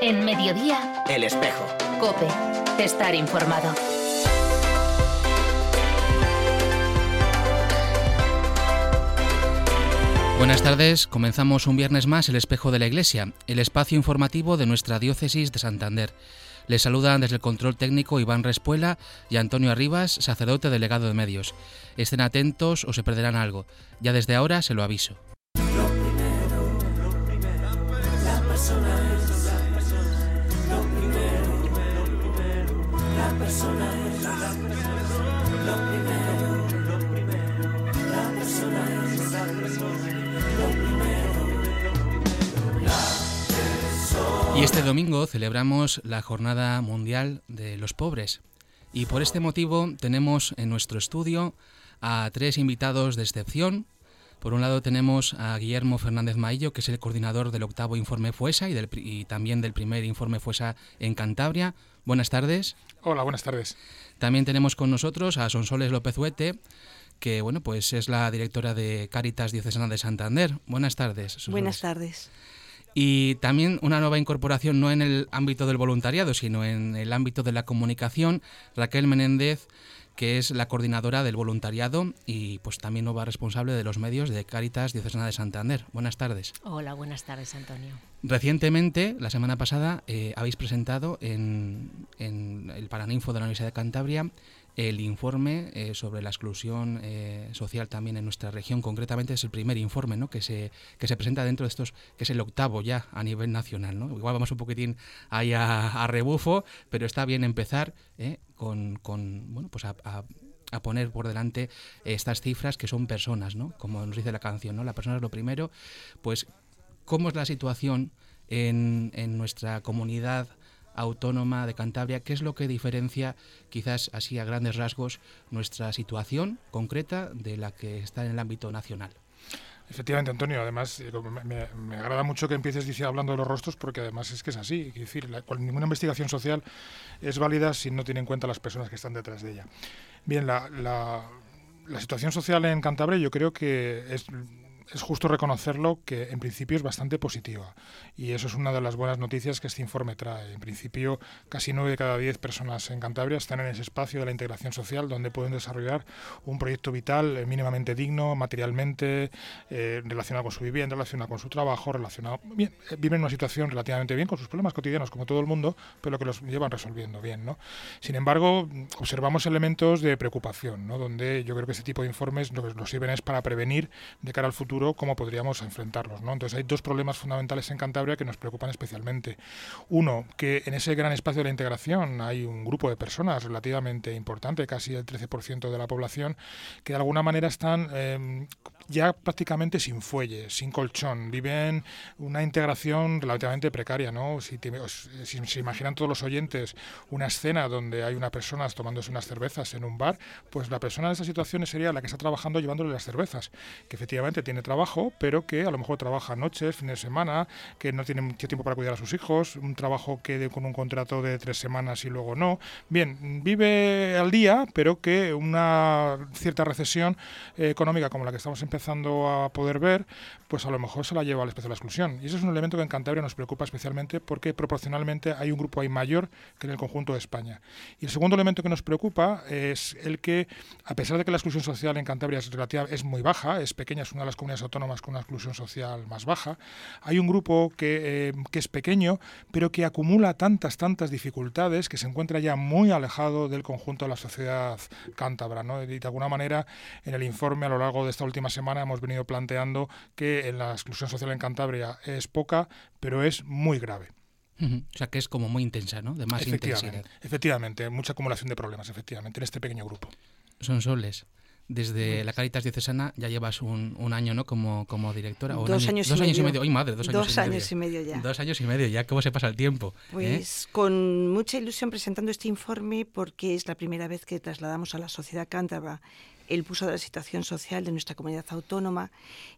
En Mediodía, El Espejo. COPE. Estar informado. Buenas tardes, comenzamos un viernes más El Espejo de la Iglesia, el espacio informativo de nuestra diócesis de Santander. Les saludan desde el control técnico Iván Respuela y Antonio Arribas, sacerdote delegado de medios. Estén atentos o se perderán algo. Ya desde ahora se lo aviso. Lo primero, la persona es. Lo primero, la persona es. Lo primero, la persona es. Lo primero, la persona. Y este domingo celebramos la Jornada Mundial de los Pobres. Y por este motivo tenemos en nuestro estudio a tres invitados de excepción. Por un lado tenemos a Guillermo Fernández Maillo, que es el coordinador del 8º Informe FUESA y también del primer Informe FUESA en Cantabria. Buenas tardes. Hola, buenas tardes. También tenemos con nosotros a Sonsoles López Huete, que pues es la directora de Cáritas Diocesana de Santander. Buenas tardes, Sonsoles. Buenas tardes. Y también una nueva incorporación, no en el ámbito del voluntariado, sino en el ámbito de la comunicación, Raquel Menéndez, que es la coordinadora del voluntariado y pues también nueva responsable de los medios de Cáritas Diocesana de Santander. Buenas tardes. Hola, buenas tardes, Antonio. Recientemente, la semana pasada, habéis presentado en el Paraninfo de la Universidad de Cantabria el informe sobre la exclusión social también en nuestra región. Concretamente es el primer informe, ¿no?, que se presenta dentro de estos, que es el 8º ya a nivel nacional, ¿no? Igual vamos un poquitín ahí a rebufo, pero está bien empezar a poner por delante estas cifras que son personas, ¿no? Como nos dice la canción, ¿no? La persona es lo primero. Pues, ¿cómo es la situación en nuestra comunidad autónoma de Cantabria? ¿Qué es lo que diferencia, quizás así a grandes rasgos, nuestra situación concreta de la que está en el ámbito nacional? Efectivamente, Antonio, además me agrada mucho que empieces hablando de los rostros, porque además es que es así. Es decir, ninguna investigación social es válida si no tiene en cuenta las personas que están detrás de ella. Bien, la situación social en Cantabria yo creo que es justo reconocerlo, que en principio es bastante positiva, y eso es una de las buenas noticias que este informe trae. En principio, casi 9 de cada 10 personas en Cantabria están en ese espacio de la integración social donde pueden desarrollar un proyecto vital mínimamente digno, materialmente, relacionado con su vivienda, relacionado con su trabajo, viven una situación relativamente bien con sus problemas cotidianos como todo el mundo, pero que los llevan resolviendo bien, ¿no? Sin embargo, observamos elementos de preocupación, ¿no?, donde yo creo que este tipo de informes lo que nos sirven es para prevenir de cara al futuro cómo podríamos enfrentarlos, ¿no? Entonces hay dos problemas fundamentales en Cantabria que nos preocupan especialmente. Uno, que en ese gran espacio de la integración hay un grupo de personas relativamente importante, casi el 13% de la población, que de alguna manera están ya prácticamente sin fuelle, sin colchón, viven una integración relativamente precaria, ¿no? Si se imaginan todos los oyentes una escena donde hay una persona tomándose unas cervezas en un bar, pues la persona de esas situaciones sería la que está trabajando llevándole las cervezas, que efectivamente tiene trabajo, pero que a lo mejor trabaja noches, fines de semana, que no tiene mucho tiempo para cuidar a sus hijos, un trabajo que con un contrato de 3 semanas y luego no. Bien, vive al día, pero que una cierta recesión económica como la que estamos empezando a poder ver, pues a lo mejor se la lleva al espacio de la exclusión. Y eso es un elemento que en Cantabria nos preocupa especialmente, porque proporcionalmente hay un grupo ahí mayor que en el conjunto de España. Y el segundo elemento que nos preocupa es el que, a pesar de que la exclusión social en Cantabria es muy baja, es pequeña, es una de las comunidades autónomas con una exclusión social más baja, hay un grupo que es pequeño, pero que acumula tantas dificultades que se encuentra ya muy alejado del conjunto de la sociedad cántabra, ¿no? Y de alguna manera, en el informe a lo largo de esta última semana hemos venido planteando que la exclusión social en Cantabria es poca, pero es muy grave. O sea, que es como muy intensa, ¿no? De más intensidad. Efectivamente, mucha acumulación de problemas, efectivamente, en este pequeño grupo. Sonsoles, desde la Cáritas Diocesana ya llevas un año, ¿no?, como directora. 2 años y medio. 2 años y medio. ¡Ay, madre! 2 años y medio. 2 años y medio ya. 2 años y medio ya. ¿Cómo se pasa el tiempo? Pues con mucha ilusión presentando este informe, porque es la primera vez que trasladamos a la sociedad cántabra el pulso de la situación social de nuestra comunidad autónoma,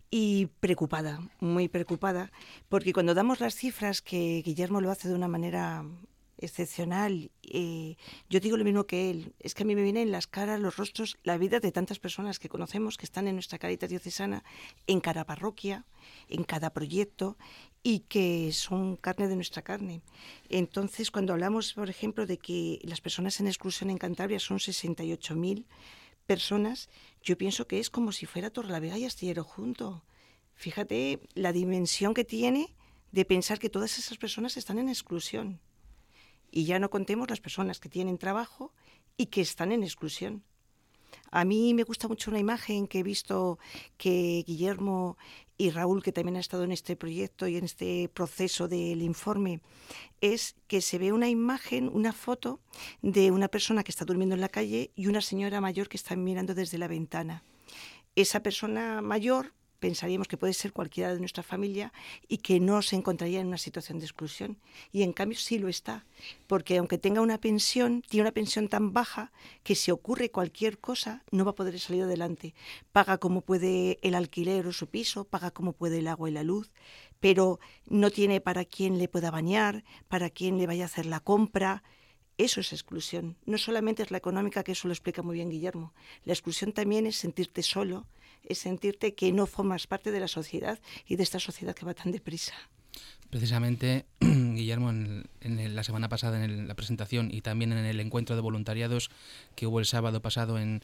y preocupada, muy preocupada, porque cuando damos las cifras, que Guillermo lo hace de una manera excepcional. Yo digo lo mismo que él, es que a mí me vienen en las caras, los rostros, la vida de tantas personas que conocemos, que están en nuestra Cáritas diocesana, en cada parroquia, en cada proyecto, y que son carne de nuestra carne. Entonces, cuando hablamos, por ejemplo, de que las personas en exclusión en Cantabria son 68.000 personas, yo pienso que es como si fuera Torrelavega y Astillero junto. Fíjate la dimensión que tiene de pensar que todas esas personas están en exclusión. Y ya no contemos las personas que tienen trabajo y que están en exclusión. A mí me gusta mucho una imagen que he visto que Guillermo y Raúl, que también han estado en este proyecto y en este proceso del informe, es que se ve una imagen, una foto de una persona que está durmiendo en la calle y una señora mayor que está mirando desde la ventana. Esa persona mayor pensaríamos que puede ser cualquiera de nuestra familia y que no se encontraría en una situación de exclusión. Y en cambio sí lo está, porque aunque tenga una pensión, tiene una pensión tan baja que si ocurre cualquier cosa no va a poder salir adelante. Paga como puede el alquiler o su piso, paga como puede el agua y la luz, pero no tiene para quién le pueda bañar, para quién le vaya a hacer la compra. Eso es exclusión. No solamente es la económica, que eso lo explica muy bien Guillermo. La exclusión también es sentirte solo, es sentirte que no formas parte de la sociedad y de esta sociedad que va tan deprisa. Precisamente, Guillermo, en la semana pasada en la presentación y también en el encuentro de voluntariados que hubo el sábado pasado en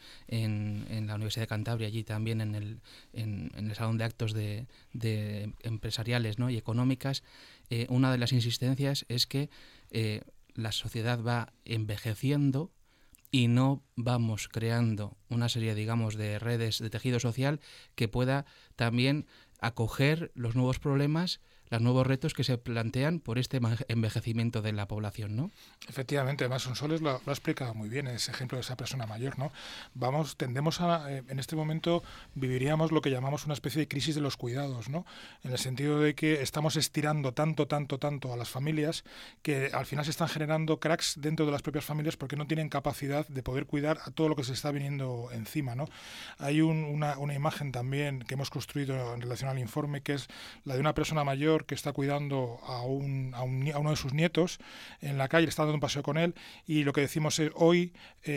la Universidad de Cantabria, allí también en el salón de actos de empresariales, ¿no?, y económicas, una de las insistencias es que la sociedad va envejeciendo y no vamos creando una serie, digamos, de redes de tejido social que pueda también acoger los nuevos problemas, los nuevos retos que se plantean por este envejecimiento de la población, ¿no? Efectivamente, además Sonsoles lo ha explicado muy bien, ese ejemplo de esa persona mayor, ¿no? Tendemos a, en este momento, viviríamos lo que llamamos una especie de crisis de los cuidados, ¿no? En el sentido de que estamos estirando tanto a las familias que al final se están generando cracks dentro de las propias familias porque no tienen capacidad de poder cuidar a todo lo que se está viniendo encima, ¿no? Hay una imagen también que hemos construido en relación al informe, que es la de una persona mayor que está cuidando a uno de sus nietos en la calle, está dando un paseo con él, y lo que decimos es hoy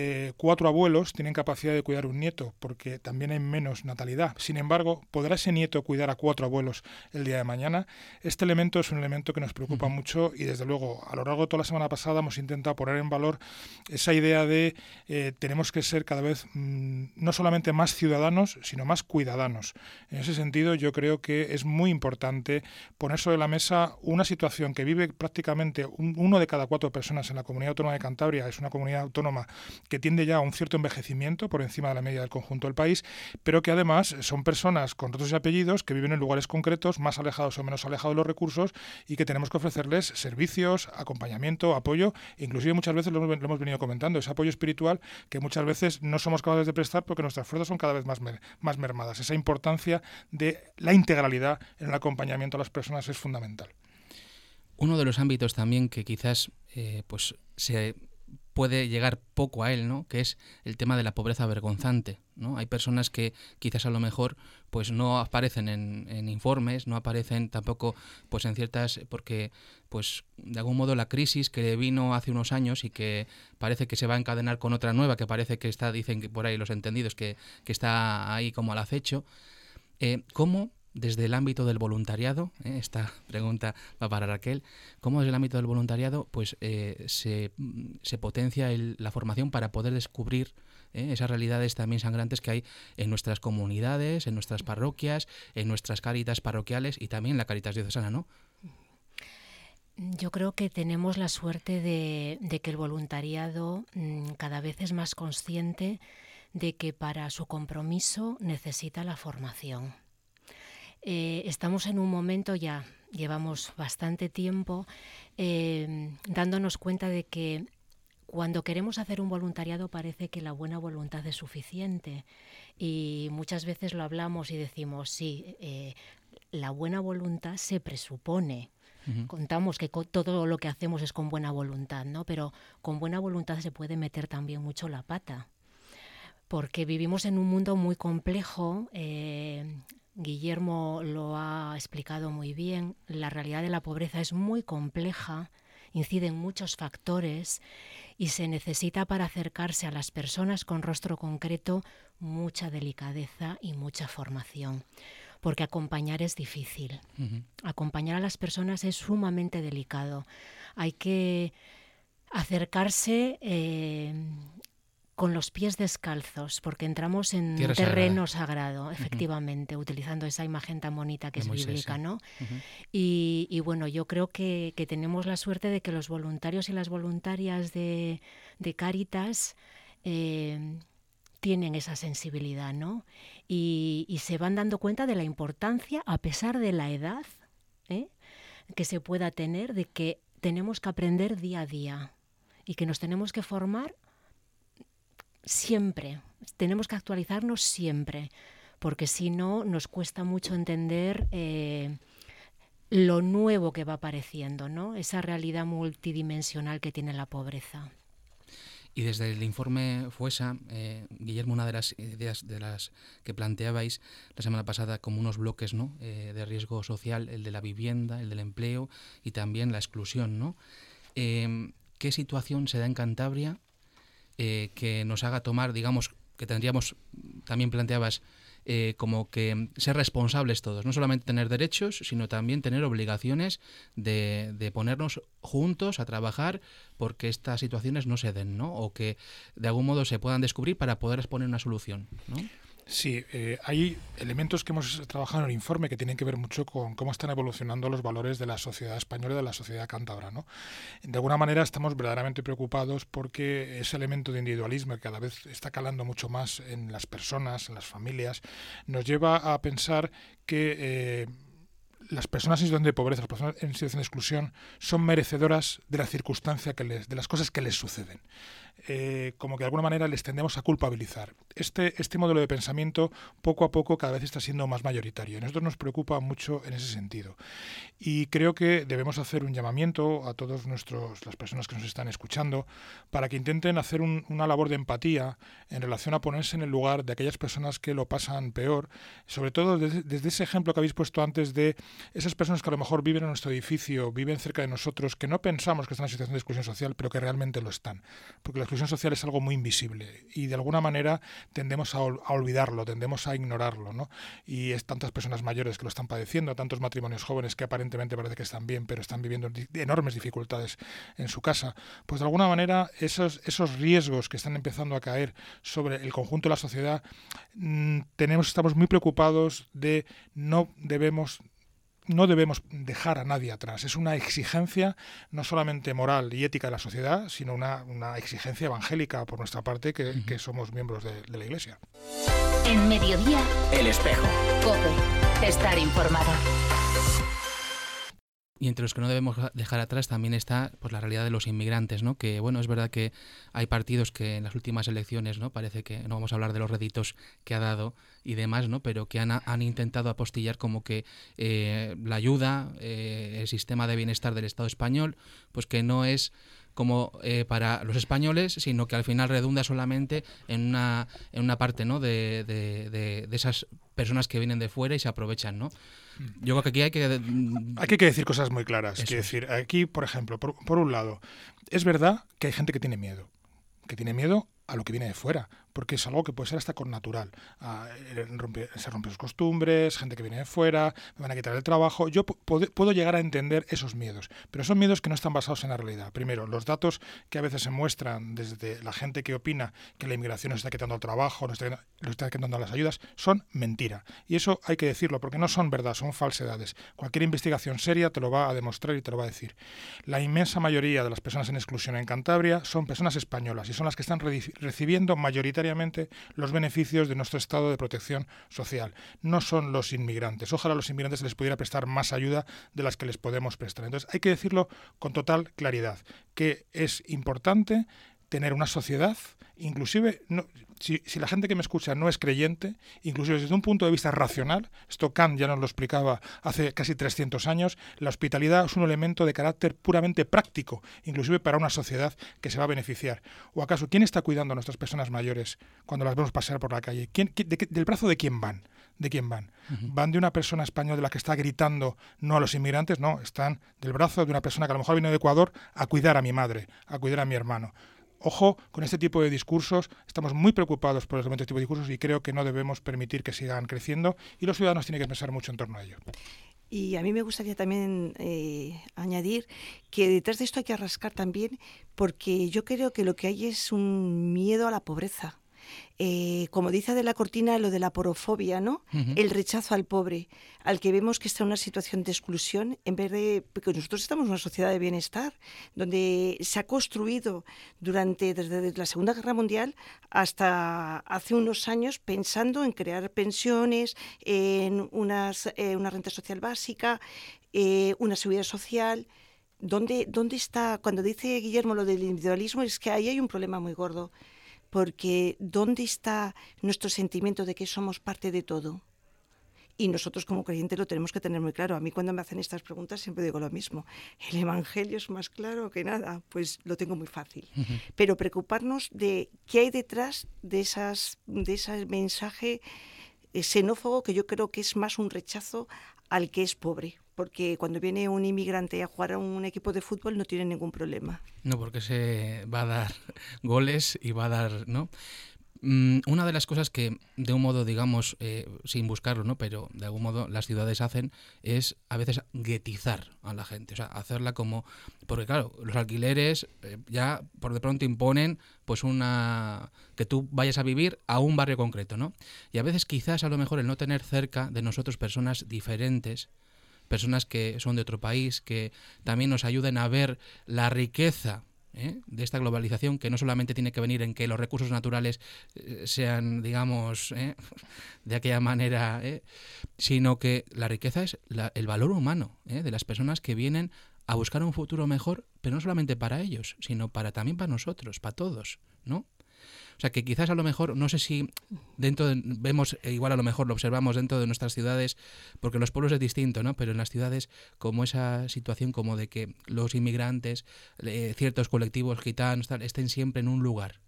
4 abuelos tienen capacidad de cuidar un nieto porque también hay menos natalidad. Sin embargo, ¿podrá ese nieto cuidar a 4 abuelos el día de mañana? Este elemento es un elemento que nos preocupa mucho y desde luego a lo largo de toda la semana pasada hemos intentado poner en valor esa idea de tenemos que ser cada vez no solamente más ciudadanos, sino más cuidadanos. En ese sentido yo creo que es muy importante poner sobre la mesa una situación que vive prácticamente 1 de cada 4 personas en la Comunidad Autónoma de Cantabria. Es una comunidad autónoma que tiende ya a un cierto envejecimiento por encima de la media del conjunto del país, pero que además son personas con rostros y apellidos que viven en lugares concretos, más alejados o menos alejados de los recursos, y que tenemos que ofrecerles servicios, acompañamiento, apoyo, e inclusive muchas veces lo hemos venido comentando, ese apoyo espiritual que muchas veces no somos capaces de prestar porque nuestras fuerzas son cada vez más mermadas. Esa importancia de la integralidad en el acompañamiento a las personas es fundamental. Uno de los ámbitos también que quizás pues se puede llegar poco a él, ¿no?, que es el tema de la pobreza vergonzante, ¿no? Hay personas que quizás a lo mejor pues no aparecen en informes, no aparecen tampoco pues en ciertas, porque pues de algún modo la crisis que vino hace unos años y que parece que se va a encadenar con otra nueva, que parece que está, dicen que por ahí los entendidos, que está ahí como al acecho, ¿cómo desde el ámbito del voluntariado, esta pregunta va para Raquel, cómo desde el ámbito del voluntariado pues se potencia la formación para poder descubrir esas realidades también sangrantes que hay en nuestras comunidades, en nuestras parroquias, en nuestras cáritas parroquiales y también en la Cáritas diocesana, ¿no? Yo creo que tenemos la suerte de que el voluntariado cada vez es más consciente de que para su compromiso necesita la formación. Estamos en un momento, ya llevamos bastante tiempo, dándonos cuenta de que cuando queremos hacer un voluntariado parece que la buena voluntad es suficiente y muchas veces lo hablamos y decimos, sí, la buena voluntad se presupone. Contamos que todo lo que hacemos es con buena voluntad, ¿no? Pero con buena voluntad se puede meter también mucho la pata, porque vivimos en un mundo muy complejo. Guillermo lo ha explicado muy bien, la realidad de la pobreza es muy compleja inciden muchos factores y se necesita para acercarse a las personas con rostro concreto mucha delicadeza y mucha formación, porque acompañar es difícil. Acompañar a las personas es sumamente delicado. Hay que acercarse con los pies descalzos, porque entramos en terreno sagrado, efectivamente, utilizando esa imagen tan bonita que es bíblica, ¿no? Y bueno, yo creo que tenemos la suerte de que los voluntarios y las voluntarias de Cáritas tienen esa sensibilidad, ¿no? Y se van dando cuenta de la importancia, a pesar de la edad que se pueda tener, de que tenemos que aprender día a día y que nos tenemos que formar siempre, tenemos que actualizarnos siempre, porque si no nos cuesta mucho entender lo nuevo que va apareciendo, ¿no? Esa realidad multidimensional que tiene la pobreza. Y desde el informe FUESA, Guillermo, una de las ideas de las que planteabais la semana pasada como unos bloques, ¿no?, de riesgo social, el de la vivienda, el del empleo y también la exclusión, ¿no? ¿Qué situación se da en Cantabria que nos haga tomar, digamos, que tendríamos, también planteabas, como que ser responsables todos, no solamente tener derechos, sino también tener obligaciones de ponernos juntos a trabajar porque estas situaciones no se den, ¿no? O que de algún modo se puedan descubrir para poder exponer una solución, ¿no? Sí, hay elementos que hemos trabajado en el informe que tienen que ver mucho con cómo están evolucionando los valores de la sociedad española y de la sociedad cántabra, ¿no? De alguna manera estamos verdaderamente preocupados porque ese elemento de individualismo que cada vez está calando mucho más en las personas, en las familias, nos lleva a pensar que las personas en situación de pobreza, las personas en situación de exclusión, son merecedoras de la circunstancia de las cosas que les suceden. Como que de alguna manera les tendemos a culpabilizar. Este modelo de pensamiento poco a poco cada vez está siendo más mayoritario. A nosotros nos preocupa mucho en ese sentido. Y creo que debemos hacer un llamamiento a todas las personas que nos están escuchando para que intenten hacer una labor de empatía en relación a ponerse en el lugar de aquellas personas que lo pasan peor, sobre todo desde ese ejemplo que habéis puesto antes de esas personas que a lo mejor viven en nuestro edificio, viven cerca de nosotros, que no pensamos que están en situación de exclusión social, pero que realmente lo están. Porque la exclusión social es algo muy invisible y de alguna manera tendemos a olvidarlo, tendemos a ignorarlo, ¿no? Y es tantas personas mayores que lo están padeciendo, tantos matrimonios jóvenes que aparentemente parece que están bien, pero están viviendo enormes dificultades en su casa. Pues de alguna manera esos riesgos que están empezando a caer sobre el conjunto de la sociedad, estamos muy preocupados de no debemos dejar a nadie atrás. Es una exigencia no solamente moral y ética de la sociedad, sino una exigencia evangélica por nuestra parte que somos miembros de la Iglesia. En Mediodía, El Espejo. COPE. Estar informado. Y entre los que no debemos dejar atrás también está pues la realidad de los inmigrantes, ¿no? Que bueno, es verdad que hay partidos que en las últimas elecciones, ¿no?, parece que no vamos a hablar de los réditos que ha dado y demás, ¿no?, pero que han intentado apostillar como que la ayuda, el sistema de bienestar del Estado español, pues que no es como para los españoles, sino que al final redunda solamente en una parte, ¿no?, de esas personas que vienen de fuera y se aprovechan, ¿no? Yo creo que aquí hay que decir cosas muy claras. Quiero decir, aquí, por ejemplo, por un lado, es verdad que hay gente que tiene miedo a lo que viene de fuera, porque es algo que puede ser hasta connatural. Se rompen sus costumbres, gente que viene de fuera, me van a quitar el trabajo. Yo puedo llegar a entender esos miedos, pero son miedos que no están basados en la realidad. Primero, los datos que a veces se muestran desde la gente que opina que la inmigración nos está quitando el trabajo, nos está quitando las ayudas, son mentira. Y eso hay que decirlo, porque no son verdad, son falsedades. Cualquier investigación seria te lo va a demostrar y te lo va a decir. La inmensa mayoría de las personas en exclusión en Cantabria son personas españolas y son las que están recibiendo mayoritariamente los beneficios de nuestro estado de protección social. No son los inmigrantes. Ojalá a los inmigrantes se les pudiera prestar más ayuda de las que les podemos prestar. Entonces hay que decirlo con total claridad, que es importante tener una sociedad, inclusive, si la gente que me escucha no es creyente, inclusive desde un punto de vista racional, esto Kant ya nos lo explicaba hace casi 300 años, la hospitalidad es un elemento de carácter puramente práctico, inclusive para una sociedad que se va a beneficiar. ¿O acaso quién está cuidando a nuestras personas mayores cuando las vemos pasear por la calle? ¿Del brazo de quién van? ¿de quién van? ¿Van de una persona española que está gritando no a los inmigrantes? No, están del brazo de una persona que a lo mejor vino de Ecuador a cuidar a mi madre, a cuidar a mi hermano. Ojo con este tipo de discursos, estamos muy preocupados por este tipo de discursos y creo que no debemos permitir que sigan creciendo y los ciudadanos tienen que pensar mucho en torno a ello. Y a mí me gustaría también añadir que detrás de esto hay que rascar también, porque yo creo que lo que hay es un miedo a la pobreza. Como dice de la Cortina, lo de la porofobia, ¿no? El rechazo al pobre, al que vemos que está en una situación de exclusión, en vez de... Porque nosotros estamos en una sociedad de bienestar, donde se ha construido desde la Segunda Guerra Mundial hasta hace unos años pensando en crear pensiones, en una renta social básica, una seguridad social. ¿Dónde está? Cuando dice Guillermo lo del individualismo, es que ahí hay un problema muy gordo. Porque ¿dónde está nuestro sentimiento de que somos parte de todo? Y nosotros como creyentes lo tenemos que tener muy claro. A mí cuando me hacen estas preguntas siempre digo lo mismo. ¿El Evangelio es más claro que nada? Pues lo tengo muy fácil. Pero preocuparnos de qué hay detrás de ese mensaje xenófobo, que yo creo que es más un rechazo al que es pobre. Porque cuando viene un inmigrante a jugar a un equipo de fútbol no tiene ningún problema. No, porque se va a dar goles y va a dar, ¿no? Una de las cosas que, de un modo, digamos, sin buscarlo, ¿no? Pero de algún modo las ciudades hacen es a veces guetizar a la gente, o sea, hacerla como... Porque claro, los alquileres ya por de pronto imponen pues que tú vayas a vivir a un barrio concreto, ¿no? Y a veces quizás a lo mejor el no tener cerca de nosotros personas diferentes, personas que son de otro país, que también nos ayuden a ver la riqueza de esta globalización, que no solamente tiene que venir en que los recursos naturales sean, digamos, de aquella manera, sino que la riqueza es el valor humano de las personas que vienen a buscar un futuro mejor, pero no solamente para ellos, sino también para nosotros, para todos, ¿no? O sea, que quizás a lo mejor, no sé si vemos, igual a lo mejor lo observamos dentro de nuestras ciudades, porque en los pueblos es distinto, ¿no? Pero en las ciudades, como esa situación como de que los inmigrantes, ciertos colectivos gitanos, estén siempre en un lugar.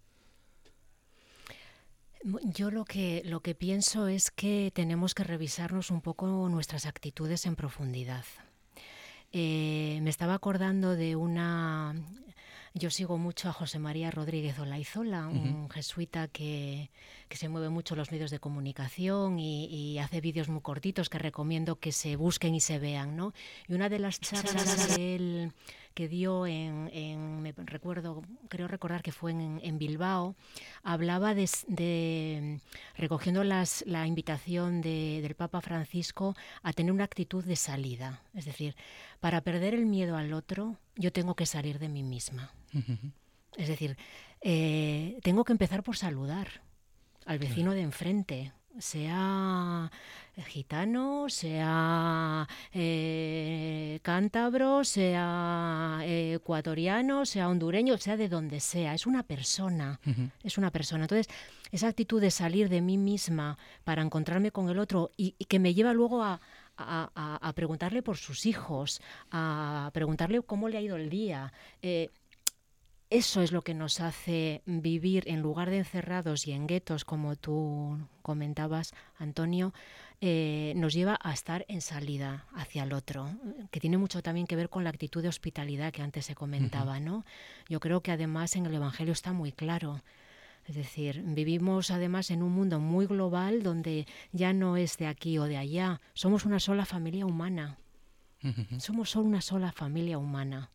Yo lo que pienso es que tenemos que revisarnos un poco nuestras actitudes en profundidad. Me estaba acordando de una... Yo sigo mucho a José María Rodríguez Olaizola, un jesuita que se mueve mucho en los medios de comunicación y hace vídeos muy cortitos que recomiendo que se busquen y se vean, ¿no? Y una de las charlas que él dio creo recordar que fue en Bilbao, hablaba de recogiendo la invitación del Papa Francisco a tener una actitud de salida. Es decir, para perder el miedo al otro, yo tengo que salir de mí misma. Es decir, tengo que empezar por saludar al vecino de enfrente, sea gitano, sea cántabro, sea ecuatoriano, sea hondureño, sea de donde sea. Es una persona, es una persona. Entonces, esa actitud de salir de mí misma para encontrarme con el otro y que me lleva luego a preguntarle por sus hijos, a preguntarle cómo le ha ido el día. Eso es lo que nos hace vivir, en lugar de encerrados y en guetos, como tú comentabas, Antonio, nos lleva a estar en salida hacia el otro, que tiene mucho también que ver con la actitud de hospitalidad que antes se comentaba, ¿no? Yo creo que además en el Evangelio está muy claro. Es decir, vivimos además en un mundo muy global donde ya no es de aquí o de allá. Somos una sola familia humana. Somos solo una sola familia humana.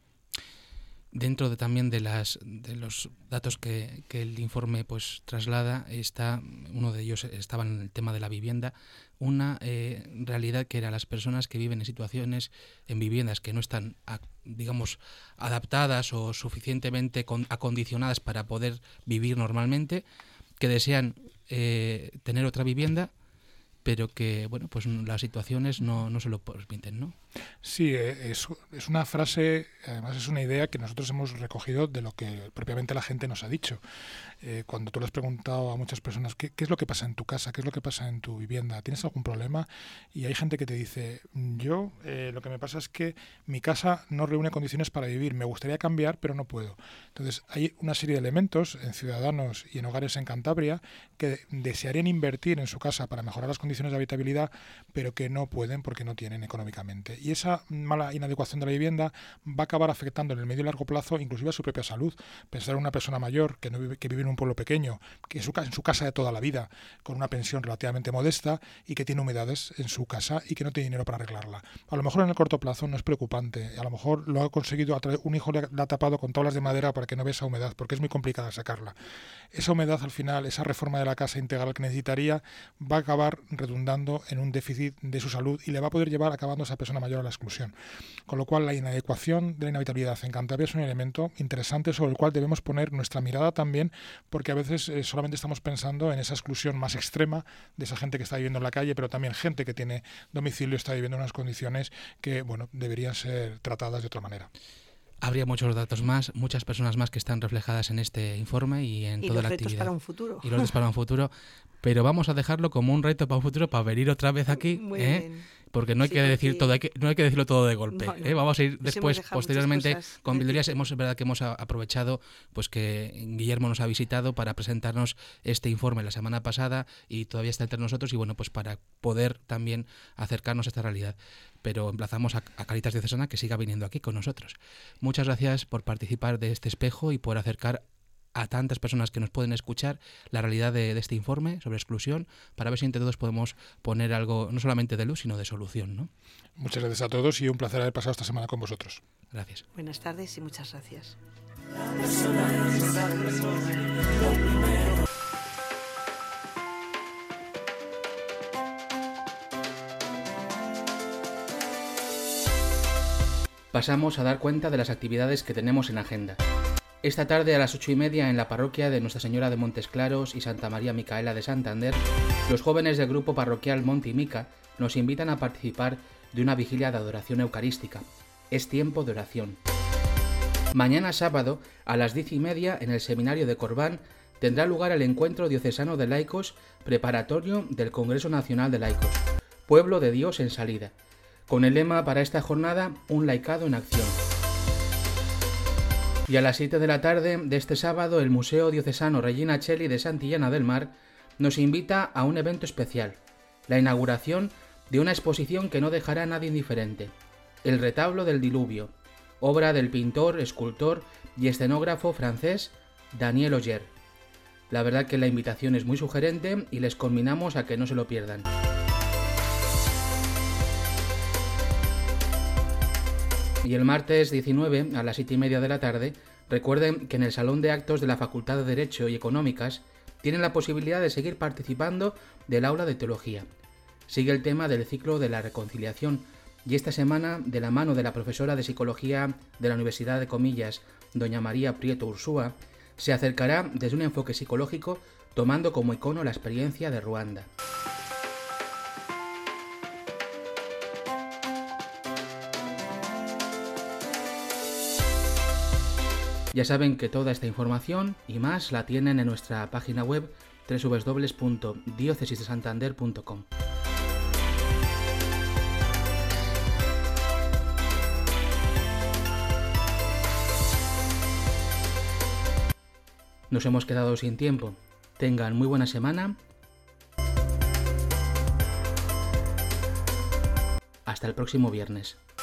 Dentro también de los datos que el informe pues traslada, uno de ellos estaba en el tema de la vivienda, una realidad que era las personas que viven en viviendas que no están, digamos, adaptadas o suficientemente acondicionadas para poder vivir normalmente, que desean tener otra vivienda, pero que, bueno, pues las situaciones no se lo permiten, ¿no? Sí, es una frase, además es una idea que nosotros hemos recogido de lo que propiamente la gente nos ha dicho. Cuando tú le has preguntado a muchas personas ¿qué es lo que pasa en tu casa? ¿Qué es lo que pasa en tu vivienda? ¿Tienes algún problema? Y hay gente que te dice, yo lo que me pasa es que mi casa no reúne condiciones para vivir, me gustaría cambiar, pero no puedo. Entonces hay una serie de elementos en ciudadanos y en hogares en Cantabria que desearían invertir en su casa para mejorar las condiciones condiciones de habitabilidad, pero que no pueden porque no tienen económicamente. Y esa mala inadecuación de la vivienda va a acabar afectando en el medio y largo plazo inclusive a su propia salud. Pensar en una persona mayor que vive en un pueblo pequeño, que en su casa de toda la vida, con una pensión relativamente modesta y que tiene humedades en su casa y que no tiene dinero para arreglarla. A lo mejor en el corto plazo no es preocupante, a lo mejor lo ha conseguido, un hijo le ha tapado con tablas de madera para que no vea esa humedad, porque es muy complicada sacarla. Esa humedad al final, esa reforma de la casa integral que necesitaría, va a acabar redundando en un déficit de su salud y le va a poder llevar acabando a esa persona mayor a la exclusión. Con lo cual la inadecuación de la inhabitabilidad en Cantabria es un elemento interesante sobre el cual debemos poner nuestra mirada también, porque a veces solamente estamos pensando en esa exclusión más extrema de esa gente que está viviendo en la calle, pero también gente que tiene domicilio está viviendo en unas condiciones que, bueno, deberían ser tratadas de otra manera. Habría muchos datos más, muchas personas más que están reflejadas en este informe y en toda la actividad. Y los retos para un futuro. Y los retos para un futuro. Pero vamos a dejarlo como un reto para un futuro, para venir otra vez aquí. Muy bien. Porque no hay que decir todo, no hay que decirlo todo de golpe. No. Vamos a ir después, posteriormente, con Bilderías. Es verdad que hemos aprovechado pues que Guillermo nos ha visitado para presentarnos este informe la semana pasada y todavía está entre nosotros y bueno, pues para poder también acercarnos a esta realidad. Pero emplazamos a Cáritas Diocesana que siga viniendo aquí con nosotros. Muchas gracias por participar de este espejo y por acercar a tantas personas que nos pueden escuchar la realidad de este informe sobre exclusión, para ver si entre todos podemos poner algo no solamente de luz, sino de solución, ¿no? Muchas gracias a todos y un placer haber pasado esta semana con vosotros. Gracias. Buenas tardes y muchas gracias. Pasamos a dar cuenta de las actividades que tenemos en agenda. Esta tarde a las 8:30 en la parroquia de Nuestra Señora de Montes Claros y Santa María Micaela de Santander, los jóvenes del grupo parroquial Monte y Mica nos invitan a participar de una vigilia de adoración eucarística. Es tiempo de oración. Mañana sábado a las 10:30 en el seminario de Corbán tendrá lugar el encuentro diocesano de laicos preparatorio del Congreso Nacional de Laicos, Pueblo de Dios en salida, con el lema para esta jornada Un laicado en acción. Y a las 7 de la tarde de este sábado, el Museo Diocesano Regina Coeli de Santillana del Mar nos invita a un evento especial, la inauguración de una exposición que no dejará a nadie indiferente, El retablo del diluvio, obra del pintor, escultor y escenógrafo francés Daniel Ogier. La verdad que la invitación es muy sugerente y les conminamos a que no se lo pierdan. Y el martes 19 a las 7:30 de la tarde, recuerden que en el Salón de Actos de la Facultad de Derecho y Económicas tienen la posibilidad de seguir participando del aula de teología. Sigue el tema del ciclo de la reconciliación y esta semana, de la mano de la profesora de Psicología de la Universidad de Comillas, doña María Prieto Ursúa, se acercará desde un enfoque psicológico tomando como icono la experiencia de Ruanda. Ya saben que toda esta información y más la tienen en nuestra página web www.diocesisdesantander.com. Nos hemos quedado sin tiempo. Tengan muy buena semana. Hasta el próximo viernes.